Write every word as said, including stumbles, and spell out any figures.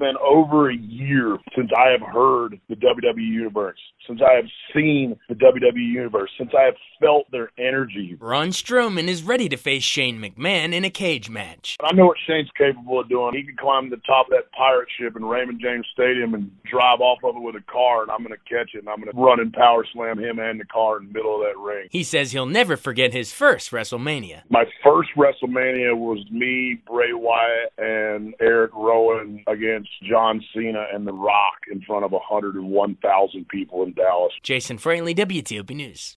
been over a year since I have heard the W W E Universe, since I have seen the W W E Universe, since I have felt their energy. Braun Strowman is ready to face Shane McMahon in a cage match. I know what Shane's capable of doing. He can climb the top of that pirate ship in Raymond James Stadium and drive off of it with a car, and I'm going to catch it, and I'm going to run and power slam him and the car in the middle of that ring. He says he'll never forget his first WrestleMania. My first WrestleMania was me, Bray Wyatt, and Eric Rowan against John Cena and The Rock in front of one hundred one thousand people in Dallas. Jason Fraley, W T O P News.